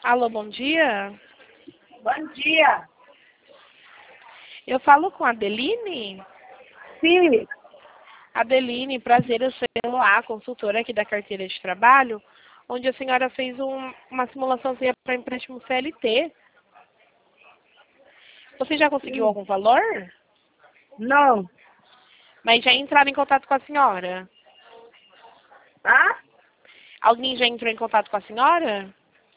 Alô, bom dia. Bom dia. Eu falo com a Adeline. Sim. Adeline, prazer, eu sou a Eloá, consultora aqui da carteira de trabalho, onde a senhora fez uma simulaçãozinha para empréstimo CLT. Você já conseguiu algum valor? Não. Mas já entraram em contato com a senhora? Ah? Alguém já entrou em contato com a senhora?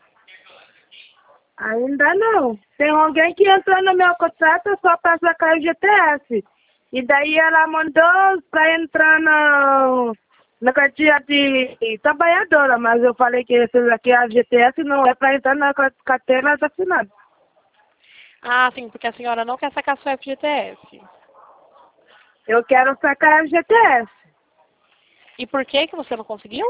Ainda não. Tem alguém que entrou no meu contrato só para sacar o GTS. E daí ela mandou para entrar na carteira de trabalhadora, mas eu falei que esse aqui, a GTS, não é para entrar na carteira assinada. Ah, sim, porque a senhora não quer sacar sua FGTS. Eu quero sacar a GTS. E por que você não conseguiu?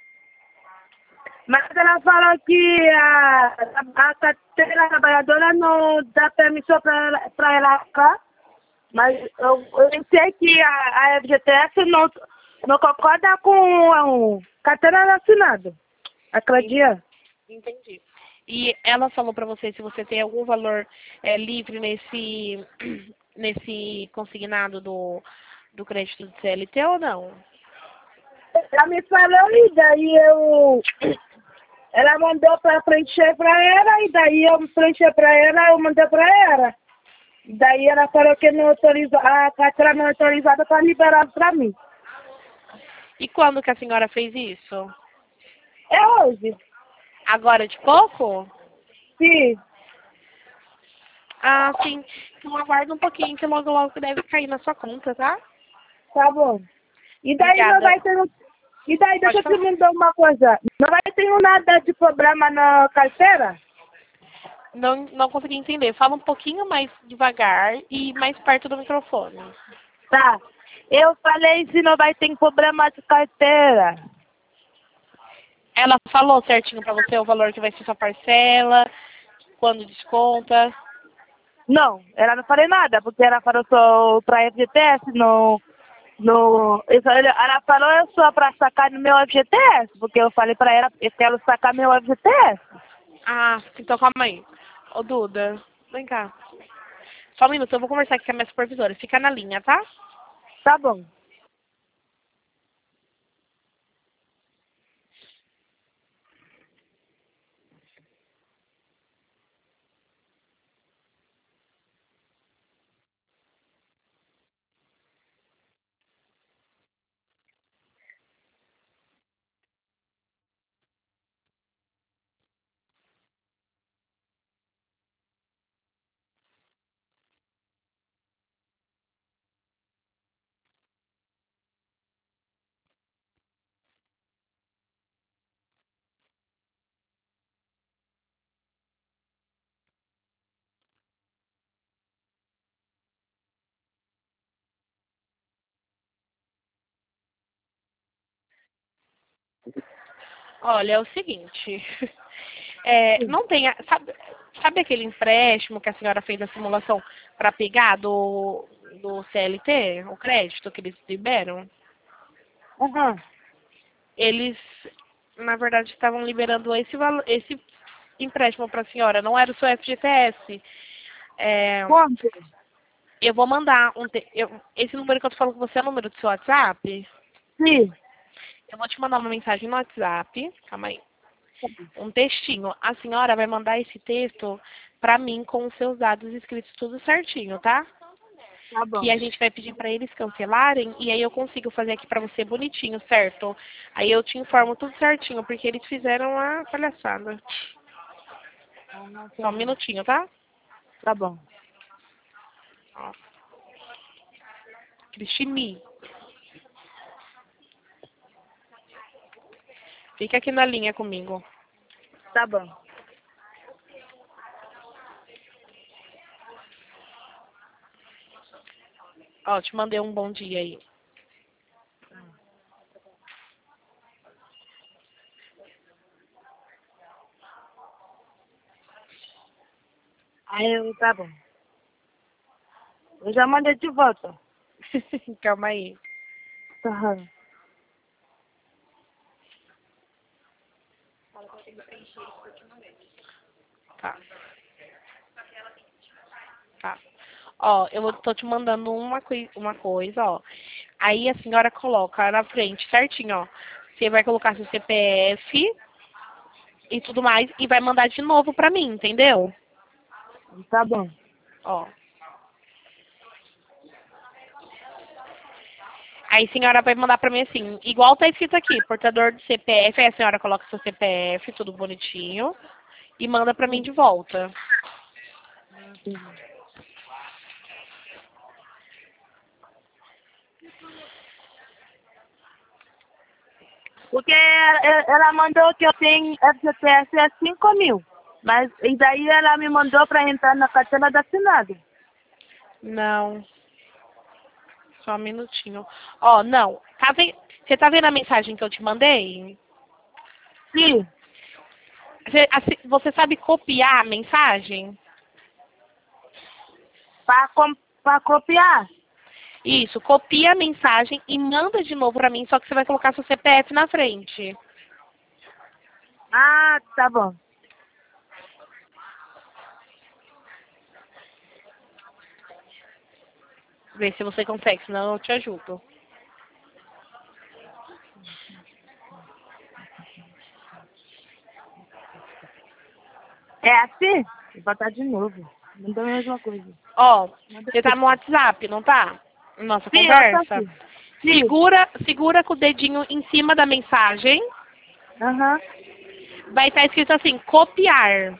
Mas ela falou que a carteira trabalhadora não dá permissão para ela cá. Mas eu sei que a FGTS não concorda com carteira assinada. Acredita? Entendi. E ela falou para você se você tem algum valor livre nesse consignado do crédito do CLT ou não? Ela me falou e daí ela mandou para preencher para ela e daí eu preenchi para ela, eu mandei para ela. Daí ela falou que não autoriza, a carteira não é autorizada para liberar para mim. E quando que a senhora fez isso? É hoje. Agora de pouco? Sim. Ah, sim. Então aguarda um pouquinho que logo logo deve cair na sua conta, tá? Tá bom. E daí não Obrigada. vai ter. E daí, deixa Pode eu te falar. mandar uma coisa. Não vai ter nada de problema na carteira? Não consegui entender. Fala um pouquinho mais devagar e mais perto do microfone. Tá. Eu falei se não vai ter problema de carteira. Ela falou certinho pra você o valor que vai ser sua parcela, quando desconta. Não, ela não falou nada, porque ela falou só pra FGTS, ela falou só pra sacar no meu FGTS, porque eu falei pra ela, eu quero sacar meu FGTS. Ah, então calma aí. Ô, Duda, vem cá. Só um minuto, eu vou conversar aqui com a minha supervisora. Fica na linha, tá? Tá bom. Olha, é o seguinte. Não tem. Sabe aquele empréstimo que a senhora fez a simulação para pegar do CLT, o crédito que eles liberam? Uhum. Eles, na verdade, estavam liberando esse empréstimo para a senhora, não era o seu FGTS. É, Quanto? eu vou mandar esse número que eu tô falando com você é o número do seu WhatsApp? Sim. Eu vou te mandar uma mensagem no WhatsApp, calma aí, um textinho. A senhora vai mandar esse texto para mim com os seus dados escritos tudo certinho, tá? Tá bom. Que a gente vai pedir para eles cancelarem e aí eu consigo fazer aqui para você bonitinho, certo? Aí eu te informo tudo certinho, porque eles fizeram a palhaçada. Só um minutinho, tá? Tá bom. Ó, Cristine, fica aqui na linha comigo. Tá bom. Ó, te mandei um bom dia aí. Tá bom. Eu já mandei de volta. Calma aí. Tá. Tá. Tá. Ó, tô te mandando uma coisa, ó. Aí a senhora coloca na frente, certinho, ó. Você vai colocar seu CPF e tudo mais e vai mandar de novo pra mim, entendeu? Tá bom. Ó. Aí a senhora vai mandar pra mim assim, igual tá escrito aqui, portador do CPF, aí a senhora coloca seu CPF, tudo bonitinho, e manda pra mim de volta. Porque ela mandou que eu tenho FGTS é 5.000. Mas e daí ela me mandou para entrar na carteira da assinado. Não, só um minutinho. Ó, não, você tá vendo a mensagem que eu te mandei? Sim, Você sabe copiar a mensagem? para copiar. Isso, copia a mensagem e manda de novo pra mim, só que você vai colocar seu CPF na frente. Ah, tá bom. Vê se você consegue, senão eu te ajudo. É assim? Vou botar de novo. Mandou a mesma coisa. Ó, você tá no WhatsApp, não tá? Nossa Sim, eu tô conversa? aqui. Sim. Segura com o dedinho em cima da mensagem. Aham. Vai estar escrito assim, copiar.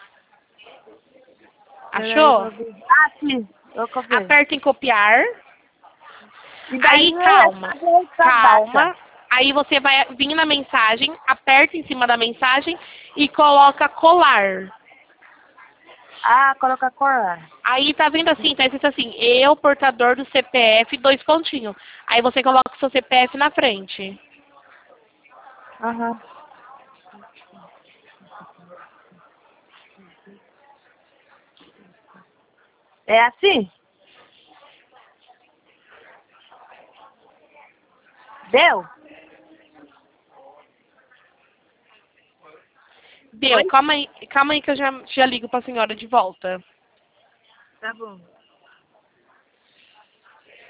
Peraí, Achou? vou ver. Ah, sim. Eu copiei. Aperta em copiar. E Aí, daí calma. essa data. Calma. Aí você vai vir na mensagem, aperta em cima da mensagem e coloca colar. Ah, coloca cor. Aí tá vendo assim, tá escrito assim, eu, portador do CPF, 2 pontinhos. Aí você coloca o seu CPF na frente. Aham. É assim? Deu? Deu, Oi? calma aí que eu já ligo pra senhora de volta. Tá bom.